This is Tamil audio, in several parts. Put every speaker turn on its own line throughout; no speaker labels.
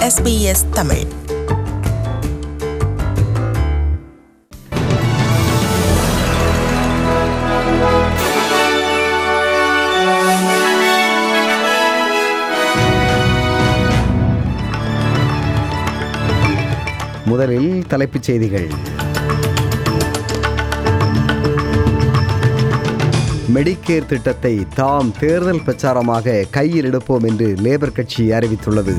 SBS தமிழ்.
முதலில் தலைப்புச் செய்திகள். மெடிக்கேர் திட்டத்தை தாம் தேர்தல் பிரச்சாரமாக கையில் எடுப்போம் என்று லேபர் கட்சி அறிவித்துள்ளது.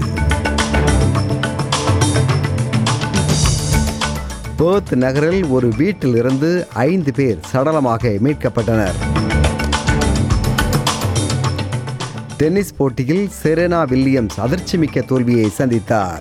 பெர்த் நகரில் ஒரு வீட்டில் இருந்து 5 பேர் சடலமாக மீட்கப்பட்டனர். டென்னிஸ் போட்டியில் செரீனா வில்லியம்ஸ் அதிர்ச்சிமிக்க தோல்வியை சந்தித்தார்.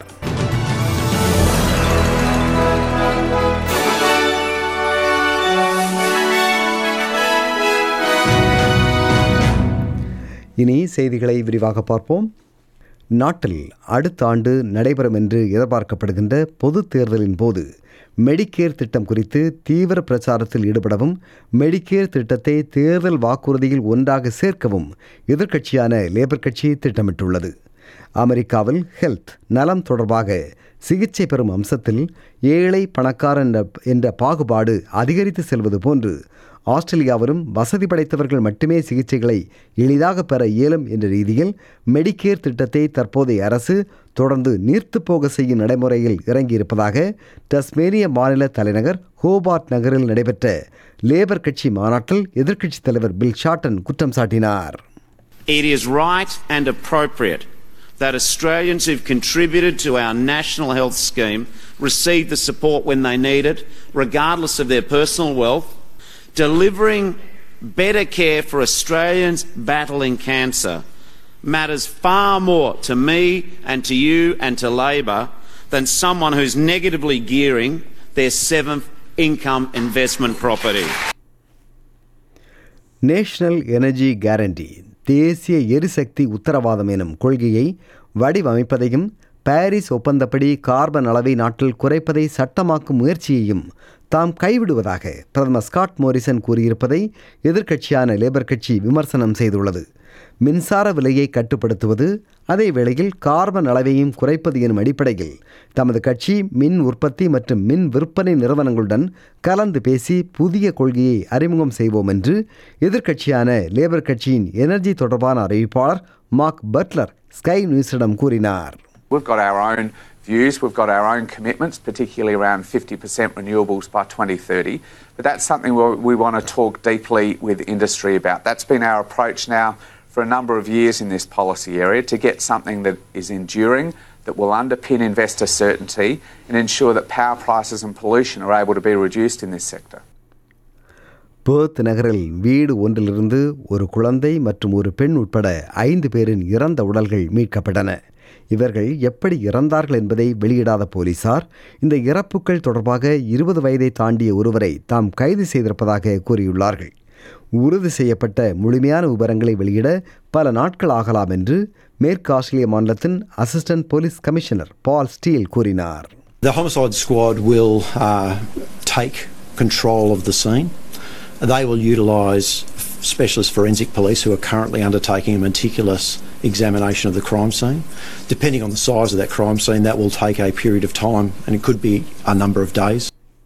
இனி செய்திகளை விரிவாக பார்ப்போம். நாட்டில் அடுத்த ஆண்டு நடைபெறும் என்று எதிர்பார்க்கப்படுகின்ற பொது தேர்தலின் போது மெடிக்கேர் திட்டம் குறித்து தீவிர பிரச்சாரத்தில் ஈடுபடவும் மெடிக்கேர் திட்டத்தை தேர்தல் வாக்குறுதியில் ஒன்றாக சேர்க்கவும் எதிர்க்கட்சியான லேபர் கட்சி திட்டமிட்டுள்ளது. அமெரிக்காவில் ஹெல்த் நலம் தொடர்பாக சிகிச்சை பெறும் அம்சத்தில் ஏழை பணக்காரன் என்ற பாகுபாடு அதிகரித்து செல்வது போன்று ஆஸ்திரேலியாவிலும் வசதி படைத்தவர்கள் மட்டுமே சிகிச்சைகளை எளிதாக பெற இயலும் என்ற ரீதியில் மெடிக்கேர் திட்டத்தை தற்போதைய அரசு தொடர்ந்து நீர்த்துப்போக செய்யும் நடைமுறையில் இறங்கியிருப்பதாக டஸ்மேனிய மாநில தலைநகர் ஹோபார்ட் நகரில் நடைபெற்ற லேபர் கட்சி மாநாட்டில் எதிர்க்கட்சித் தலைவர் பில் ஷார்டன் குற்றம் சாட்டினார்.
It is right and appropriate that Australians who've contributed to our national health scheme receive the support when they need it, regardless of their personal wealth. Delivering better care for Australians battling cancer matters far more to me and to you and to Labor than someone who's negatively gearing their 7th income investment property. National energy guarantee தேசிய எரிசக்தி உத்தரவாதம் எனும் கொள்கையை வடிவமைப்பதையும் பாரிஸ் ஒப்பந்தப்படி கார்பன் அளவை நாட்டில் குறைப்பதை சட்டமாக்கும் முயற்சியையும் தாம் கைவிடுவதாக பிரதமர் ஸ்காட் மோரிசன் கூறியிருப்பதை எதிர்க்கட்சியான லேபர் கட்சி விமர்சனம் செய்துள்ளது. மின்சார விலையை கட்டுப்படுத்துவது அதே வேளையில் கார்பன் அளவையும் குறைப்பது எனும் அடிப்படையில் தமது கட்சி மின் உற்பத்தி மற்றும் மின் விற்பனை நிறுவனங்களுடன் கலந்து பேசி புதிய கொள்கையை அறிமுகம் செய்வோம் என்று எதிர்க்கட்சியான லேபர் கட்சியின் எனர்ஜி தொடர்பான அறிவிப்பாளர் மார்க் பட்லர் ஸ்கை நியூஸிடம் கூறினார்.
We've got our own views, we've got our own commitments, particularly around 50% renewables by 2030. But that's something we want to talk deeply with industry about. That's been our approach now for a number of years in this policy area, to get something that is enduring, that will underpin investor certainty and ensure that power prices and pollution are able to be reduced in this sector.
Perth நகரில் வீடு ஒன்றிலிருந்து ஒரு குழந்தை மற்றும் ஒரு பெண் உட்பட 5 பேரின் இறந்த உடல்கள் மீட்கப்பட்டன. இவர்கள் எப்படி இறந்தார்கள் என்பதை வெளியிடாத போலீசார் இந்த இறப்புகள் தொடர்பாக 20 வயதை தாண்டிய ஒருவரை தாம் கைது செய்திருப்பதாக கூறியுள்ளார்கள். உறுதி செய்யப்பட்ட முழுமையான விவரங்களை வெளியிட பல நாட்கள் ஆகலாம் என்று மேற்கு ஆஸ்திரேலிய மாநிலத்தின் assistant police commissioner Paul Steel கூறினார்.
The homicide squad will take control of the scene. They will utilise specialist forensic police who are currently undertaking a meticulous examination of the crime scene. Depending on the size of that crime scene, that will take a period of time, and it could be a number of days.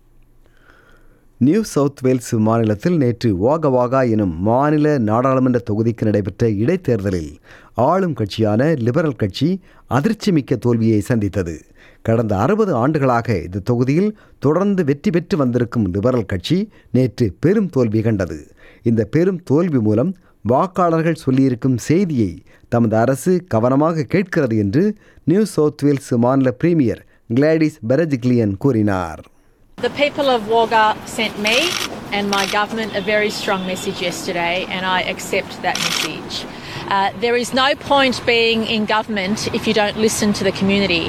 New South Wales மாநிலத்தில் நேற்று வாகா வாகா எனும் மாநில நாடாளுமன்ற தொகுதிக்கு நடைபெற்ற இடைத்தேர்தலில் ஆளும் கட்சியான லிபரல் கட்சி அதிர்ச்சிமிக்க தோல்வியை சந்தித்தது. கடந்த 60 ஆண்டுகளாக இந்த தொகுதியில் தொடர்ந்து வெற்றி பெற்று வந்திருக்கும் லிபரல் கட்சி நேற்று பெரும் தோல்வி கண்டது. இந்த பெரும் தோல்வி மூலம் வாக்காளர்கள் சொல்லியிருக்கும் செய்தியை தமது அரசு கவனமாக கேட்கிறது என்று நியூ சவுத் வேல்ஸ் மாநில பிரீமியர் கிளாடிஸ் பெரஜிக்லியன் கூறினார்.
The people of Wagga sent me and my government a very strong message yesterday, and I accept that message. There is no point being in government if you don't listen to the community.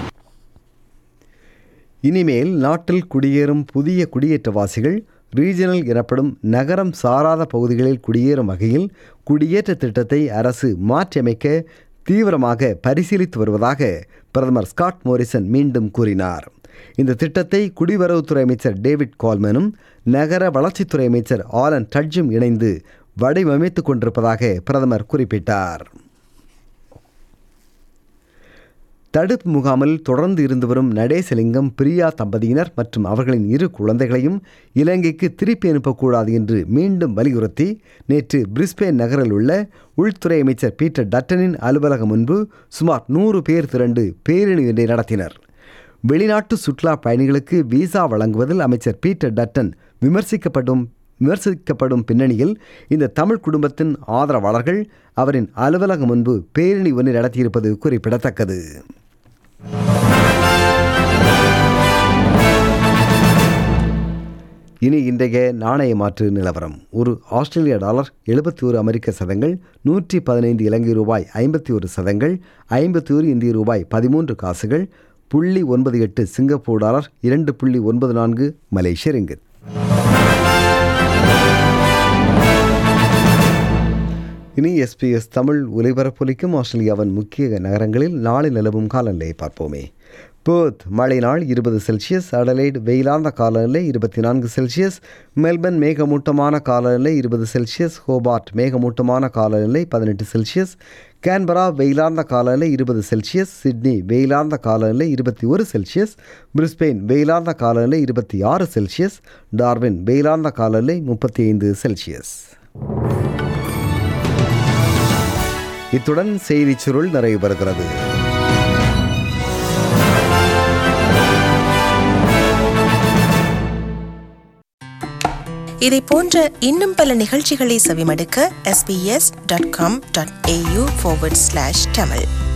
இனிமேல் நாட்டில் குடியேறும் புதிய குடியேற்றவாசிகள் ரீஜனல் எனப்படும் நகரம் சாராத பகுதிகளில் குடியேறும் வகையில் குடியேற்ற திட்டத்தை அரசு மாற்றியமைக்க தீவிரமாக பரிசீலித்து வருவதாக பிரதமர் ஸ்காட் மோரிசன் மீண்டும் கூறினார். இந்த திட்டத்தை குடிவரவுத்துறை அமைச்சர் டேவிட் கால்மனும் நகர வளர்ச்சித்துறை அமைச்சர் ஆலன் டட்ஜும் இணைந்து வடிவமைத்துக் கொண்டிருப்பதாக பிரதமர் குறிப்பிட்டார். தடுப்பு முகாமில் தொடர்ந்து இருந்து வரும் நடேசலிங்கம் பிரியா தம்பதியினர் மற்றும் அவர்களின் 2 குழந்தைகளையும் இலங்கைக்கு திருப்பி அனுப்பக்கூடாது என்று மீண்டும் வலியுறுத்தி நேற்று பிரிஸ்பேன் நகரில் உள்ள உள்துறை அமைச்சர் பீட்டர் டட்டனின் அலுவலகம் முன்பு சுமார் 100 பேர் திரண்டு பேரணி ஒன்றை நடத்தினர். வெளிநாட்டு சுற்றுலா பயணிகளுக்கு விசா வழங்குவதில் அமைச்சர் பீட்டர் டட்டன் விமர்சிக்கப்படும் பின்னணியில் இந்த தமிழ் குடும்பத்தின் ஆதரவாளர்கள் அவரின் அலுவலகம் முன்பு பேரணி ஒன்றை நடத்தியிருப்பது குறிப்பிடத்தக்கது. இனி இன்றைய நாணய மாற்று நிலவரம். ஒரு ஆஸ்திரேலிய டாலர் 71 அமெரிக்க சதங்கள், 115 இலங்கை ரூபாய் 51 சதங்கள், 51 இந்திய ரூபாய் 13 காசுகள், 0.98 சிங்கப்பூர் டாலர், 2.94 மலேசிய ரிங்கிட். இனி SBS தமிழ் ஒலிபரப்பொலிக்கும் ஆஸ்திரேலியாவின் முக்கிய நகரங்களில் நாளை நிலவும் காலநிலையை பார்ப்போமே. பெர்த் மழை நாள் 20 செல்சியஸ், அடலைட் வெயிலார்ந்த காலநிலை 24 செல்சியஸ், மெல்பர்ன் மேகமூட்டமான காலநிலை 20 செல்சியஸ், ஹோபார்ட் மேகமூட்டமான காலநிலை 18 செல்சியஸ், கேன்பரா வெயிலார்ந்த காலநிலை 20 செல்சியஸ், சிட்னி வெயிலார்ந்த காலநிலை 21 செல்சியஸ், பிரிஸ்பெயின் வெயிலார்ந்த காலநிலை 26 செல்சியஸ், டார்வின் வெயிலார்ந்த காலநிலை 35 செல்சியஸ். இத்துடன் செய்திச் சுருள் நிறைவு பெறுகிறது.
இதை போன்ற இன்னும் பல நிகழ்ச்சிகளை செவிமடுக்க sbs.com.au/tamil